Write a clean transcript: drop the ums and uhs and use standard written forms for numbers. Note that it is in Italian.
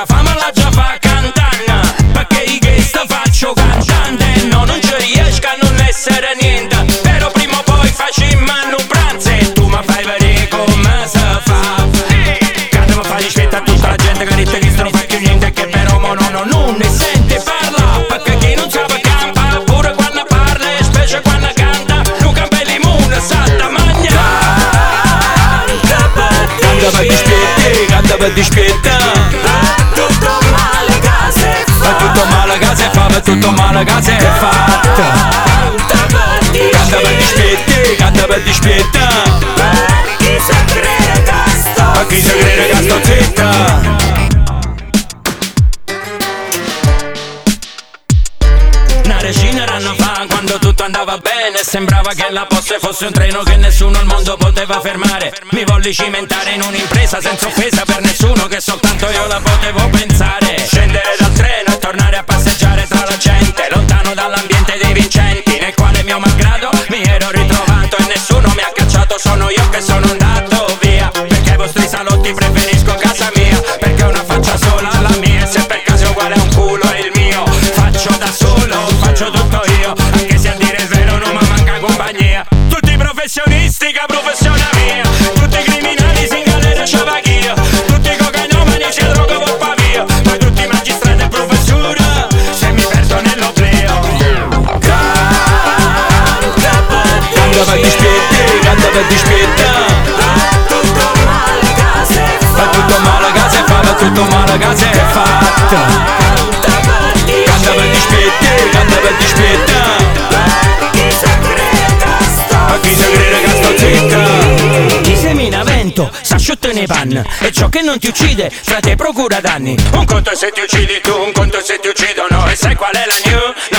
sta fama la già fa cantare, perché i che sta faccio cantante. No, non ci riesco a non essere niente, però prima o poi facciamo un pranzo e tu mi fai vedere come si fa. Canta mi fai rispetto a tutta la gente che dice che sto non fa più niente, che però non ne sente parla, perché chi non sa campa pure quando parla, specie quando canta, non cambia limone, salta magna. Canta per dispiete, canta per dispiete. Tutto male case fa, Ma tutto male case fa, ma tutto male case è fatta. Canta per dispiete, canta per dispiete. per chi si crede che sto Ma chi si crede che sto zitta? Una regina erano fa quando tutto andava bene, sembrava che la posta fosse un treno che nessuno al mondo poteva fermare. Mi volli cimentare in un'impresa senza offesa per nessuno, che soltanto io la potevo pensare. Scendere dal treno e tornare a passeggiare tra la gente, lontano dall'ambiente dei vincenti, nel quale mio malgrado mi ero ritrovato e nessuno mi ha cacciato. Sono io che sono andato via, perché ai vostri salotti preferisco casa mia, perché ho una faccia sola la mia, e se per caso è uguale a un culo è il mio. Faccio da solo, faccio tutto io, anche se a dire il vero non mi manca compagnia. Tutti professionisti che professione mia, tutti criminali si in galera sciavachia, tutti cocainomani si droga poppa via, poi tutti magistrati e professura se mi perdo nell'oblio. Canta per dispiete, canta per dispiete. tutto male case Ma tutto male case fa, ma tutto male case è fatta. Canta per dispiete, canta per dispiete. per chi si crede che sto Ma chi si crede che sto zitta? Chi semina vento s'asciutta nei panni, e ciò che non ti uccide fra te procura danni. Un conto è se ti uccidi tu, un conto è se ti uccidono, e sai qual è la new?